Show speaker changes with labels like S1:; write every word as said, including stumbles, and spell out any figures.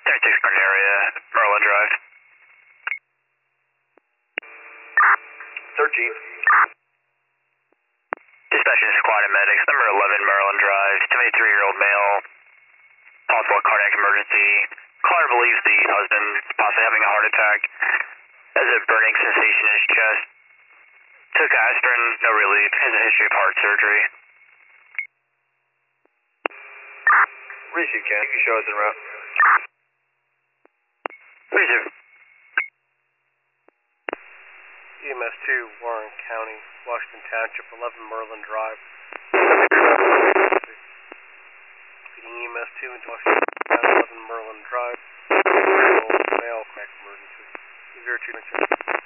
S1: thirty-six Garden area, Merlin Drive.
S2: thirteen.
S1: Dispatching to squad and medics, number eleven Maryland Drive, seventy-three-year-old male, possible cardiac emergency. Caller believes the husband is possibly having a heart attack. Has a burning sensation in his chest. Took aspirin, no relief. Has a history of heart surgery.
S2: Receive, Ken. You can show us en route.
S1: Receive.
S3: E M S two, Warren County, Washington Township, eleven Merlin Drive. Feeding E M S two into Washington Township, eleven Merlin Drive. Male cardiac emergency. zero two nine seven.